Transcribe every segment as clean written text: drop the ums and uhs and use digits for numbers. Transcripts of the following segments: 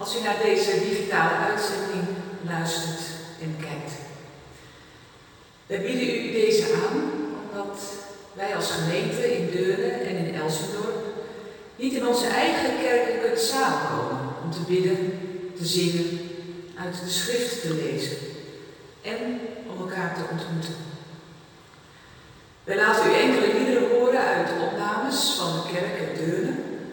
als u naar deze digitale uitzending luistert en kijkt. Wij bieden u deze aan omdat wij als gemeente in Deurne en in Elsendorp niet in onze eigen kerken kunnen samenkomen om te bidden, te zingen, uit de schrift te lezen en om elkaar te ontmoeten. Wij laten u enkele liederen horen uit opnames van de kerk in Deurne.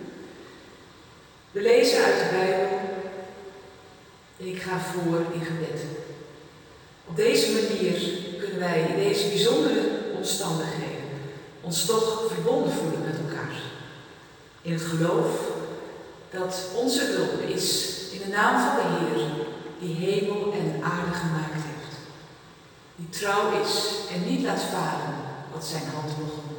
We lezen uit de Bijbel en ik ga voor in gebed. Op deze manier kunnen wij in deze bijzondere omstandigheden ons toch verbonden voelen met elkaar. In het geloof dat onze hulp is in de naam van de Heer, die hemel en aarde gemaakt heeft. Die trouw is en niet laat varen wat zijn hand begon.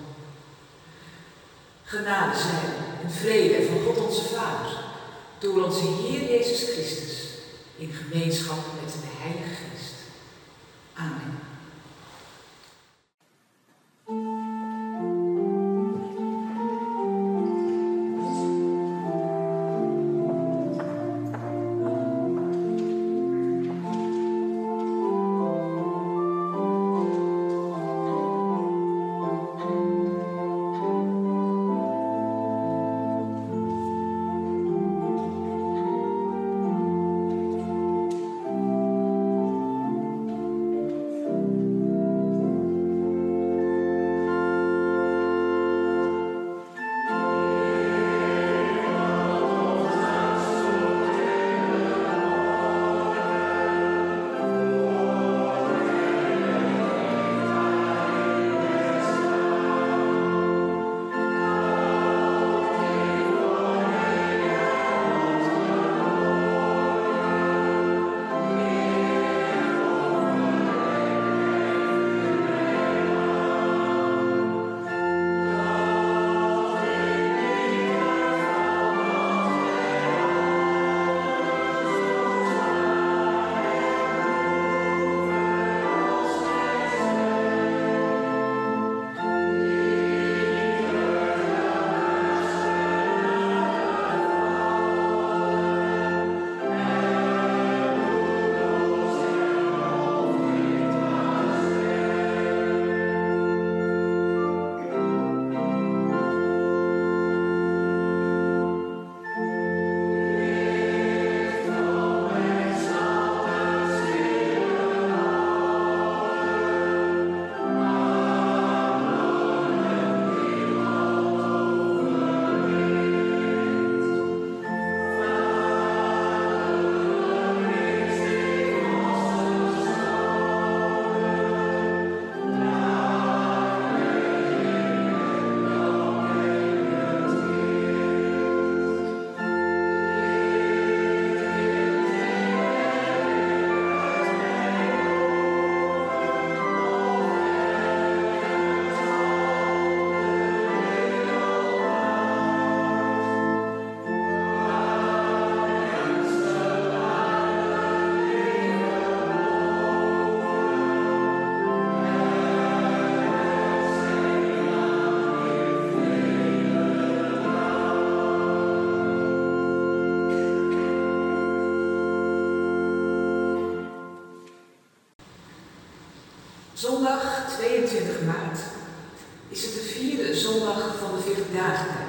Genade zijn en vrede van God onze Vader, door onze Heer Jezus Christus, in gemeenschap met de Heilige Geest. Amen. Zondag 22 maart is het de vierde zondag van de 40-dagen-tijd.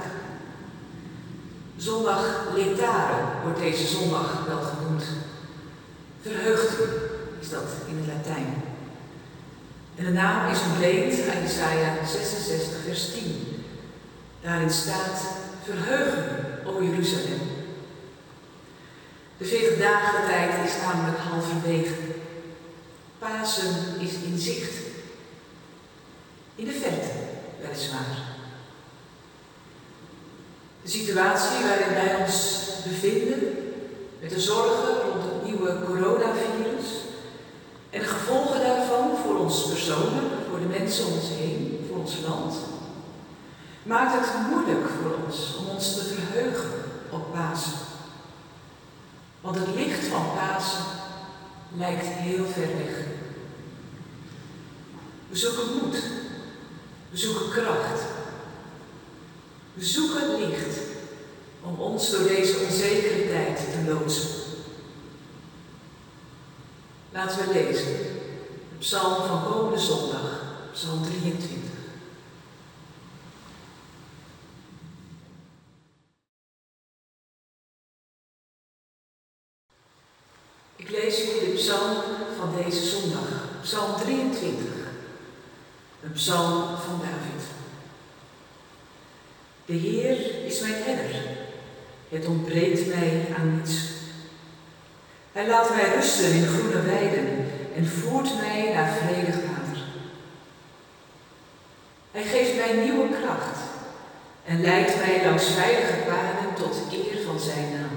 Zondag Letare wordt deze zondag wel genoemd. Verheugt u is dat in het Latijn. En de naam is ontleend uit Jesaja 66 vers 10. Daarin staat: verheug u, o Jeruzalem. De 40-dagen-tijd is namelijk halverwege. Pasen is in zicht. In de verte, weliswaar. De situatie waarin wij ons bevinden, met de zorgen rond het nieuwe coronavirus en de gevolgen daarvan voor ons persoonlijk, voor de mensen om ons heen, voor ons land, maakt het moeilijk voor ons om ons te verheugen op Pasen. Want het licht van Pasen lijkt heel ver weg. We zoeken moed. We zoeken kracht. We zoeken licht om ons door deze onzekere tijd te loodsen. Laten we lezen de psalm van komende zondag, psalm 23. Ik lees jullie de psalm van deze zondag, psalm 23, een psalm van David. De Heer is mijn herder, het ontbreekt mij aan niets. Hij laat mij rusten in groene weiden en voert mij naar vredig water. Hij geeft mij nieuwe kracht en leidt mij langs veilige paden tot eer van zijn naam.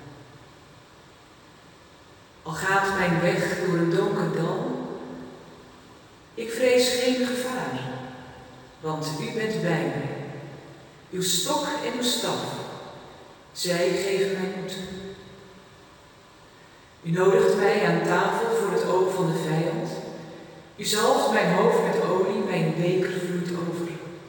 Al gaat mijn weg door een donker dal, ik vrees geen gevaar, want u bent bij mij. Uw stok en uw staf, zij geven mij moed. U nodigt mij aan tafel voor het oog van de vijand. U zalft mijn hoofd met olie, mijn beker vloeit over.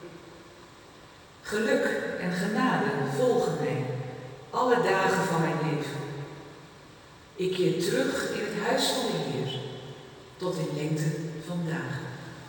Geluk en genade volgen mij alle dagen van mijn leven. Ik keer terug in het huis van de Heer, tot in lengte van dagen.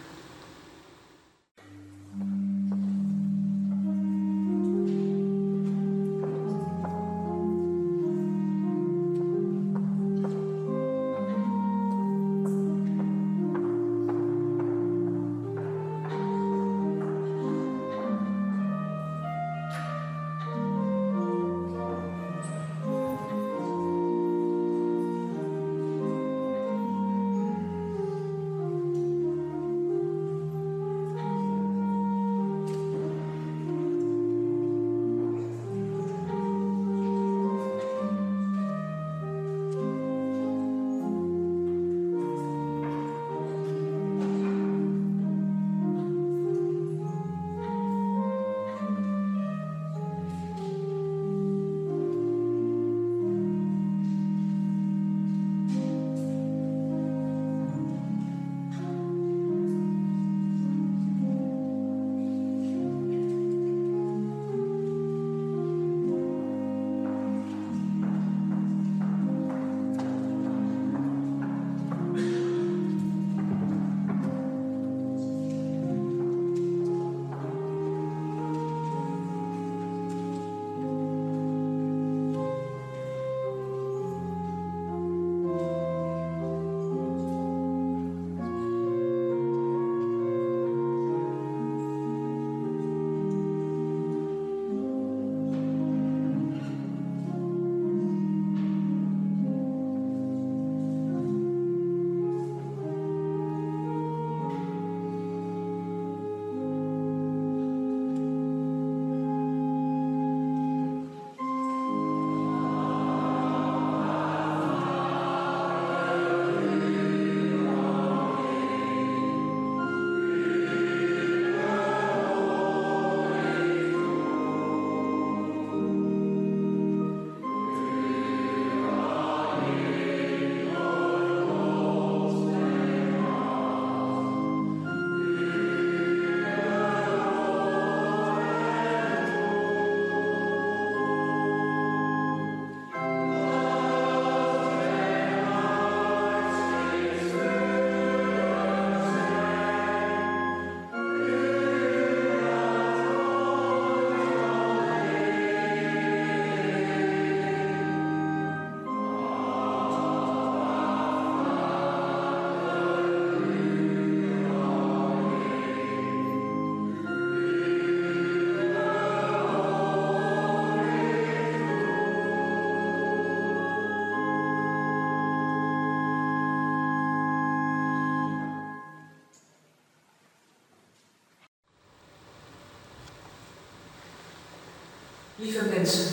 Lieve mensen,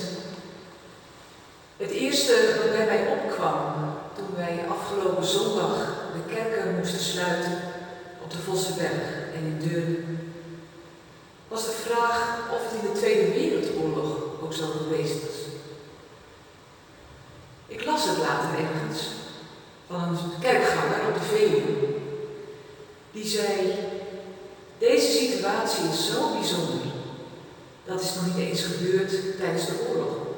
het eerste wat bij mij opkwam toen wij afgelopen zondag de kerken moesten sluiten op de Vossenberg en in Deurne, was de vraag of het in de Tweede Wereldoorlog ook zo geweest was. Ik las het later ergens van een kerkganger op de Veluwe, die zei: deze situatie is zo bijzonder. Dat is nog niet eens gebeurd tijdens de oorlog.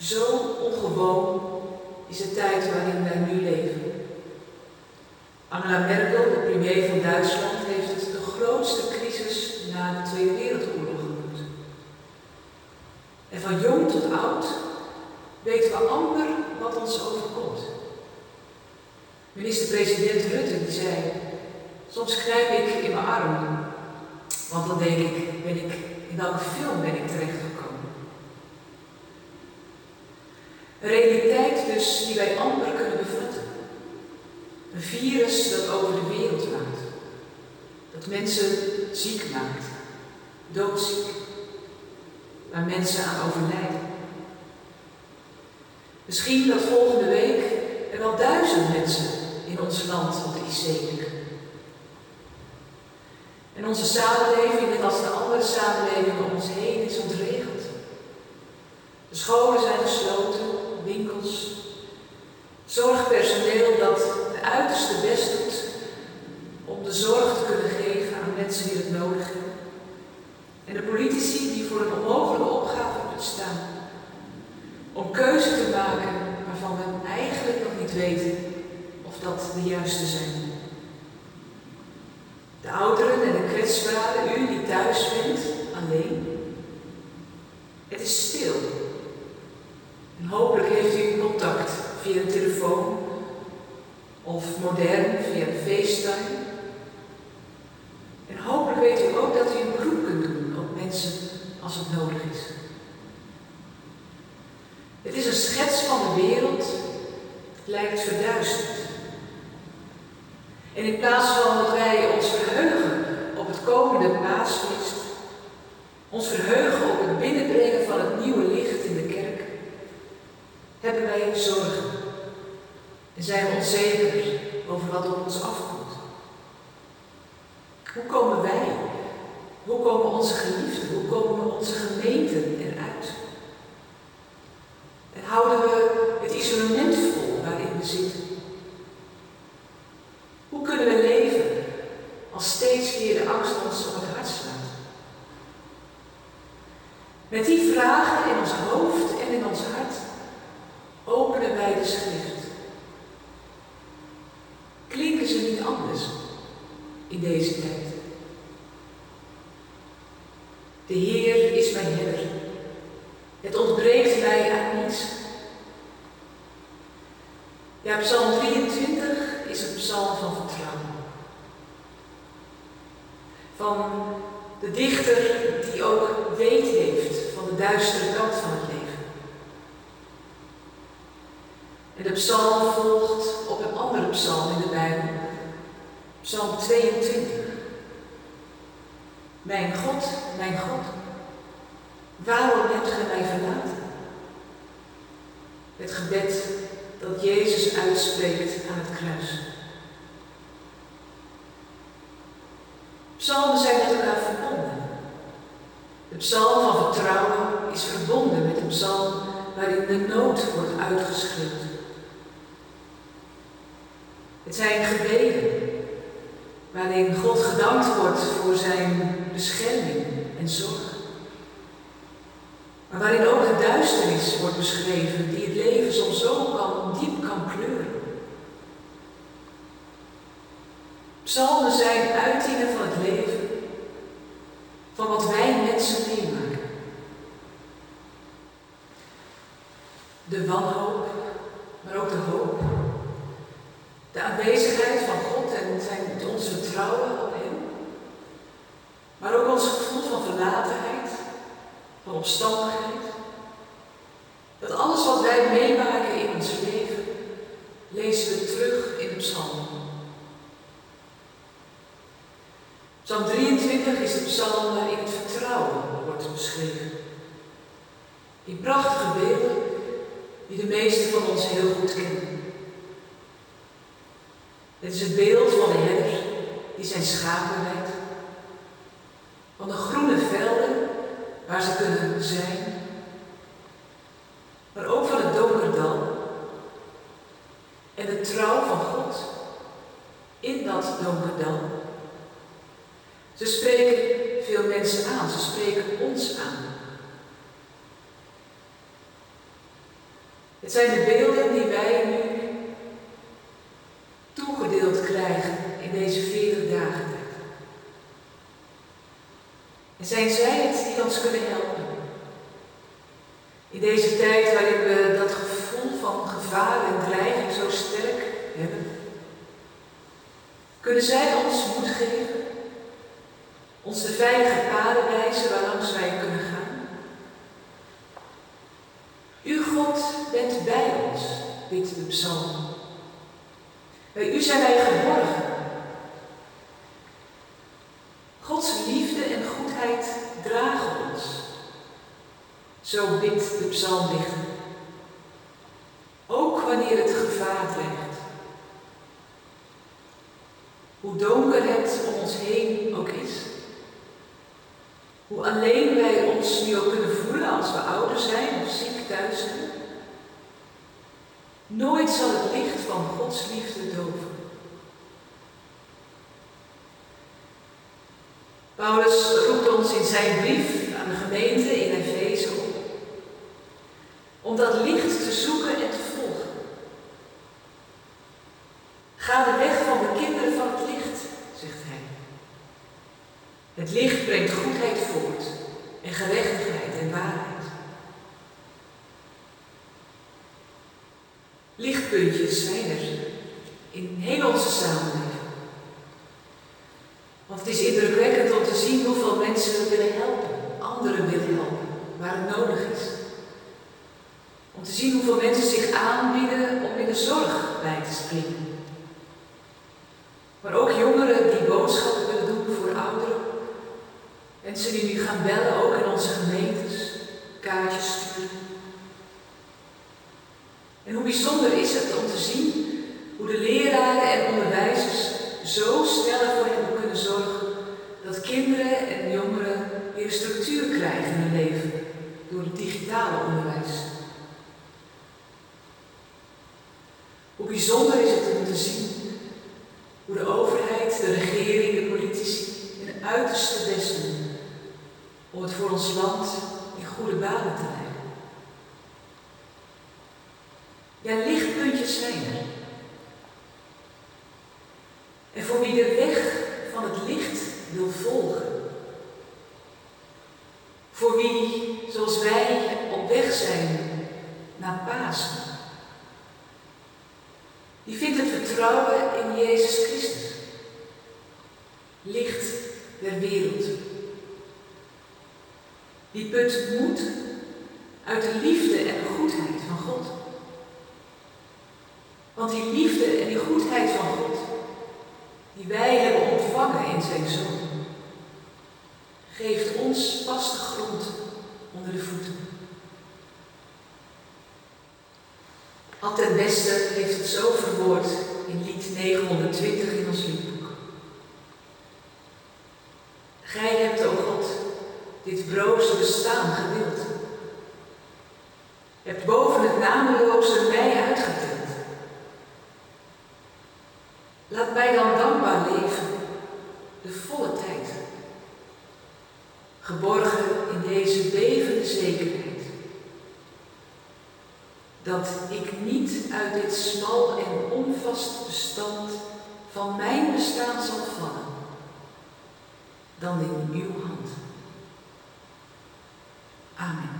Zo ongewoon is de tijd waarin wij nu leven. Angela Merkel, de premier van Duitsland, heeft het de grootste crisis na de Tweede Wereldoorlog genoemd. En van jong tot oud weten we amper wat ons overkomt. Minister-president Rutte die zei: soms knijp ik in mijn arm, want dan denk ik, in welke film ben ik terechtgekomen? Een realiteit dus die wij amper kunnen bevatten. Een virus dat over de wereld waakt. Dat mensen ziek maakt. Doodziek. Waar mensen aan overlijden. Misschien dat volgende week er wel 1000 mensen in ons land op de IC liggen. En onze samenleving, net als de andere samenlevingen om ons heen, is ontregeld. De scholen zijn gesloten, winkels. Zorgpersoneel dat de uiterste best doet om de zorg te kunnen geven aan mensen die het nodig hebben. En de politici die voor een onmogelijke opgave moeten staan. Om keuze te maken waarvan we eigenlijk nog niet weten of dat de juiste zijn. De ouderen en de kwetsbaren, u die thuis bent, alleen. Het is stil. En hopelijk heeft u contact via een telefoon of modern via FaceTime. En hopelijk weet u ook dat u een beroep kunt doen op mensen als het nodig is. Het is een schets van de wereld, het lijkt verduisterd. En in plaats van dat wij ons verheugen op het komende paasfeest, ons verheugen op het binnenbrengen van het nieuwe licht in de kerk, hebben wij zorgen. En zijn we onzeker over wat op ons afkomt. Hoe komen wij? Hoe komen onze geliefden? Hoe komen onze gemeenten eruit? En houden we het isolement vol waarin we zitten? Hoe kunnen we leven als steeds weer de angst ons op het hart slaat? Met die vragen in ons hoofd en in ons hart openen wij de schrift. Klinken ze niet anders in deze tijd? De Heer is mijn herder. Het ontbreekt mij aan niets. Ja, Psalm 23 is een psalm van vertrouwen. Van de dichter die ook weet heeft van de duistere kant van het leven. En de psalm volgt op een andere psalm in de Bijbel. Psalm 22. Mijn God, waarom hebt gij mij verlaten? Het gebed dat Jezus uitspreekt aan het kruis. Psalmen zijn met elkaar verbonden. De psalm van vertrouwen is verbonden met de psalm waarin de nood wordt uitgeschreeuwd. Het zijn gebeden waarin God gedankt wordt voor zijn bescherming en zorg. Maar waarin ook de duisternis wordt beschreven die het leven soms zo diep kan kleuren. Psalmen zijn uitingen van het leven, van wat wij mensen meemaken. De wanhoop, maar ook de hoop. De aanwezigheid van God en ons vertrouwen op Hem. Maar ook ons gevoel van verlatenheid, van opstandigheid. Dat alles wat wij meemaken in ons leven, lezen we terug in de psalmen. Psalm 23 is de psalm waarin het vertrouwen wordt beschreven. In prachtige beelden die de meesten van ons heel goed kennen. Het is het beeld van de herder die zijn schapen leidt. Van de groene velden waar ze kunnen zijn. Maar ook van het donker dal. En de trouw van God in dat donker dal. Ze spreken veel mensen aan, ze spreken ons aan. Het zijn de beelden die wij nu toegedeeld krijgen in deze 40 dagen. En zijn zij het die ons kunnen helpen? In deze tijd waarin we dat gevoel van gevaar en dreiging zo sterk hebben, kunnen zij ons moed geven, ons de veilige paden wijzen waarlangs wij kunnen gaan. U, God, bent bij ons, bidt de psalm. Bij u zijn wij geborgen. Gods liefde en goedheid dragen ons. Zo bidt de psalmdichter. Ook wanneer het gevaar dreigt. Hoe donker het om ons heen ook is. Hoe alleen wij ons nu ook kunnen voelen als we ouder zijn of ziek thuis zijn. Nooit zal het licht van Gods liefde doven. Paulus roept ons in zijn brief aan de gemeente in Efeze op om dat licht te zoeken en te volgen. Ga de weg van de kinderen van het licht, zegt hij. Het licht brengt goedheid voort en gerechtigheid en waarheid. Lichtpuntjes zijn er in heel onze samenleving. Want het is indrukwekkend om te zien hoeveel mensen willen helpen, anderen willen helpen, waar het nodig is. Om te zien hoeveel mensen zich aanbieden om in de zorg bij te springen. Maar ook jongeren die boodschappen willen doen voor ouderen. Mensen die nu gaan bellen, ook in onze gemeentes, kaartjes sturen. En hoe bijzonder is het om te zien hoe de leraren en onderwijzers zo snel ervoor hebben kunnen zorgen dat kinderen en jongeren weer structuur krijgen in hun leven door het digitale onderwijs. Hoe bijzonder is het om te zien hoe de overheid, de regering, de politici hun uiterste best doen om het voor ons land in goede banen te leiden. Ja, lichtpuntjes zijn er. En voor wie de weg van het licht wil volgen, voor wie, zoals wij, op weg zijn naar Pasen, die vindt het vertrouwen in Jezus Christus, licht der wereld. Die put moed uit de liefde en de goedheid van God. Want die liefde en die goedheid van God, die wij hebben ontvangen in zijn Zoon, geeft ons vaste grond onder de voeten. Ad ten Beste heeft het zo verwoord in lied 920 in ons liedboek. Gij hebt, o God, dit broze bestaan gewild. Hebt boven het nameloze mij uitgeteld. Laat mij dan dankbaar leven, de volle tijd. Geborgen in deze bevende zekerheid. Dat ik niet uit dit smal en onvast bestand van mijn bestaan zal vallen, dan in uw hand. Amen.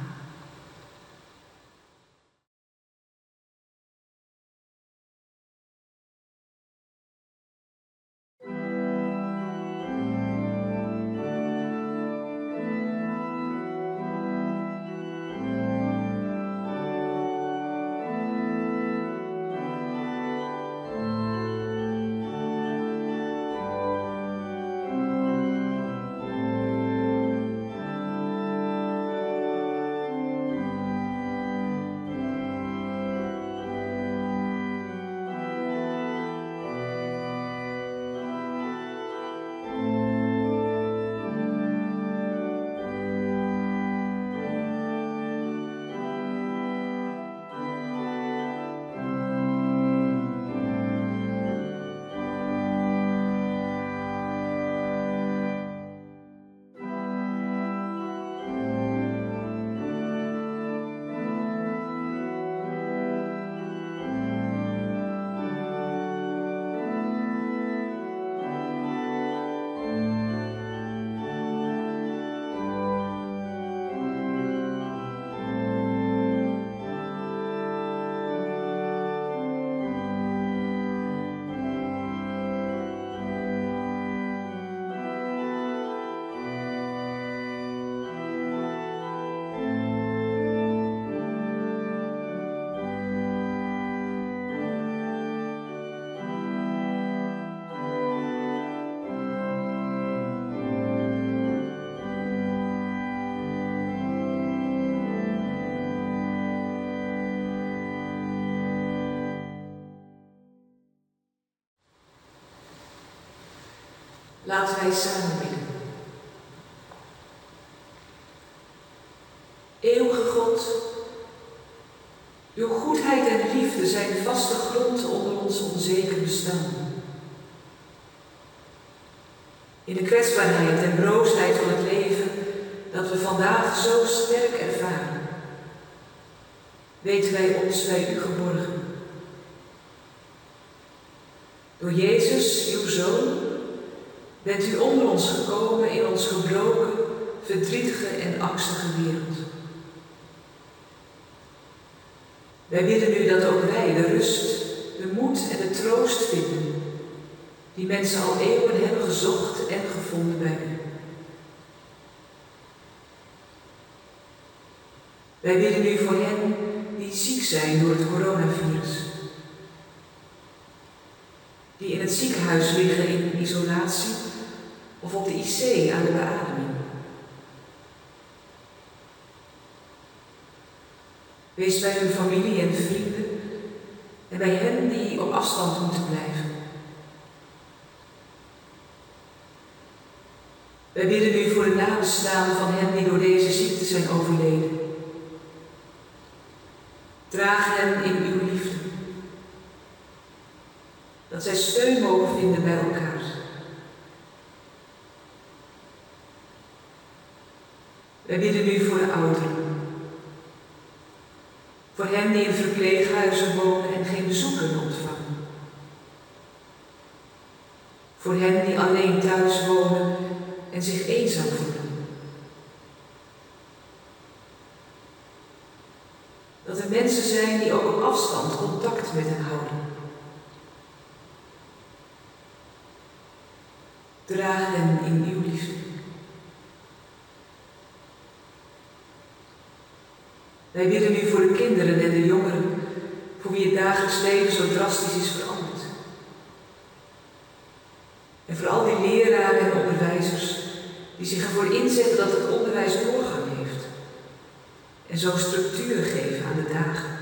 Laten wij samen bidden. Eeuwige God, uw goedheid en liefde zijn vaste grond onder ons onzeker bestaan. In de kwetsbaarheid en broosheid van het leven dat we vandaag zo sterk ervaren, weten wij ons bij u geborgen. Door Jezus, uw Zoon, bent u onder ons gekomen in ons gebroken, verdrietige en angstige wereld. Wij bidden u dat ook wij de rust, de moed en de troost vinden die mensen al eeuwen hebben gezocht en gevonden bij u. Wij bidden u voor hen die ziek zijn door het coronavirus, die in het ziekenhuis liggen in isolatie of op de IC aan de beademing. Wees bij hun familie en vrienden en bij hen die op afstand moeten blijven. Wij bidden u voor de nabestaanden van hen die door deze ziekte zijn overleden. Draag hen in uw liefde, dat zij steun mogen vinden bij elkaar. Wij bidden u voor de ouderen, voor hen die in verpleeghuizen wonen en geen bezoek kunnen ontvangen. Voor hen die alleen thuis wonen en zich eenzaam voelen. Dat er mensen zijn die ook op afstand contact met hen houden. Draag hen in uw liefde. Wij bidden u voor de kinderen en de jongeren, voor wie het dagelijks leven zo drastisch is veranderd. En voor al die leraren en onderwijzers die zich ervoor inzetten dat het onderwijs doorgang heeft en zo structuur geven aan de dagen.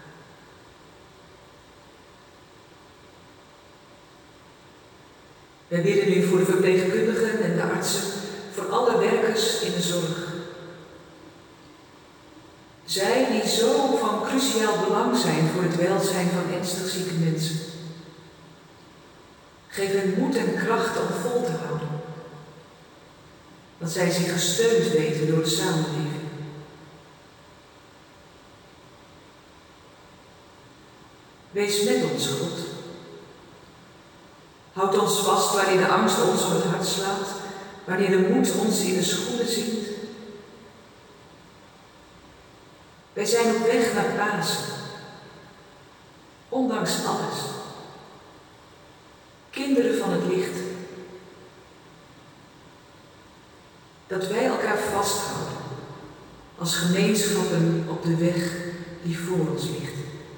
Wij bidden u voor de verpleegkundigen en de artsen, voor alle werkers in de zorg. Zij die zo van cruciaal belang zijn voor het welzijn van ernstig zieke mensen. Geef hen moed en krachten om vol te houden. Dat zij zich gesteund weten door de samenleving. Wees met ons, God. Houd ons vast wanneer de angst ons op het hart slaat, wanneer de moed ons in de schoenen zinkt. Wij zijn op weg naar Pasen, ondanks alles. Kinderen van het licht. Dat wij elkaar vasthouden als gemeenschappen op de weg die voor ons ligt.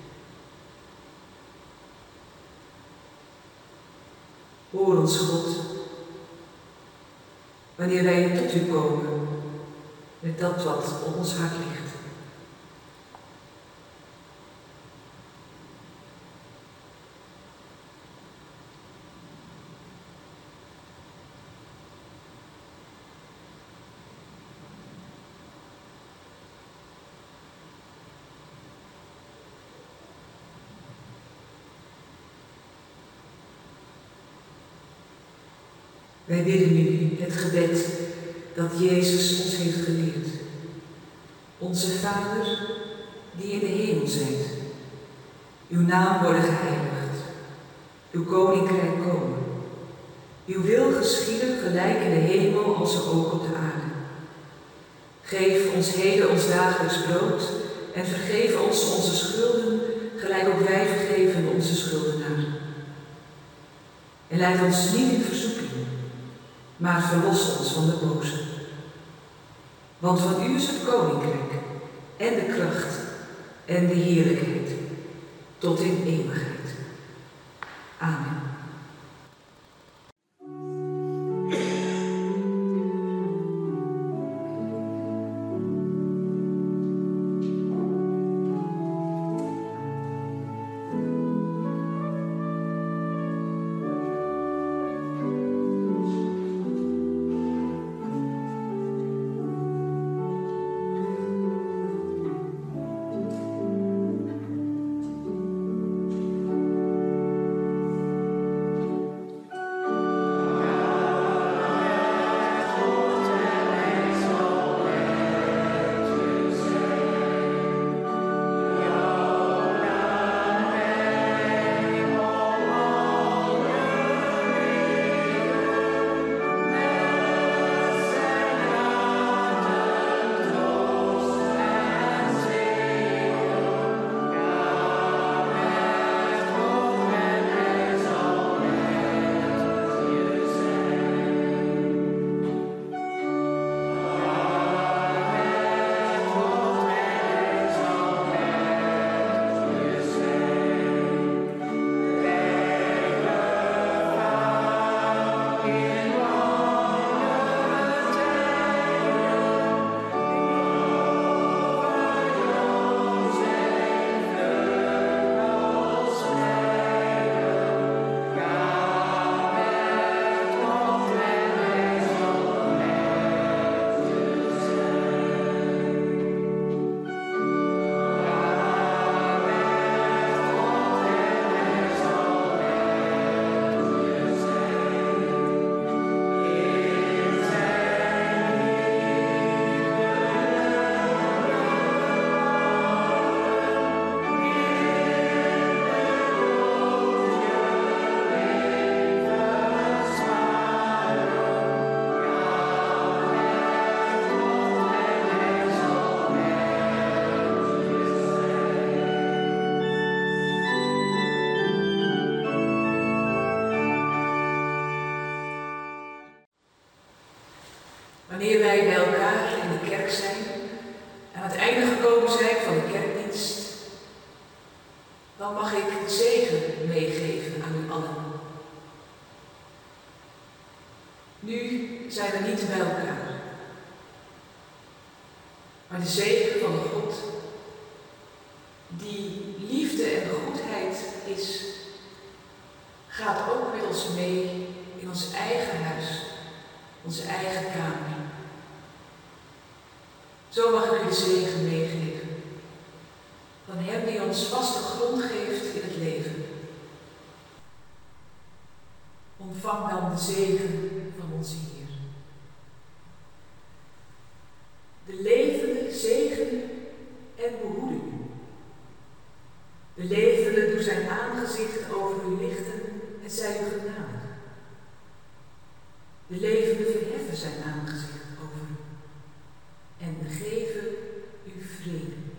Hoor ons, God, wanneer wij tot u komen met dat wat op ons hart ligt. Wij bidden u het gebed dat Jezus ons heeft geleerd. Onze Vader, die in de hemel zijt. Uw naam worden geheiligd. Uw koninkrijk komen. Uw wil geschieden gelijk in de hemel als ook op de aarde. Geef ons heden ons dagelijks brood en vergeef ons onze schulden, gelijk ook wij vergeven onze schuldenaren. En leid ons niet in verzoeking, maar verlos ons van de boze. Want van u is het koninkrijk en de kracht en de heerlijkheid tot in eeuwigheid. Amen. Wanneer wij bij elkaar in de kerk zijn, aan het einde gekomen zijn van de kerkdienst, dan mag ik de zegen meegeven aan u allen. Nu zijn we niet bij elkaar, maar de zegen van de God, die liefde en goedheid is, gaat ook met ons mee in ons eigen huis, onze eigen kamer. Zo mag ik u de zegen meegeven van Hem die ons vaste grond geeft in het leven. Ontvang dan de zegen van onze Heer. De levende zegene en behoede u. De levende doet zijn aangezicht over u lichten en zij u genadig. De levende verheffen zijn aangezicht over u en geven u vrede.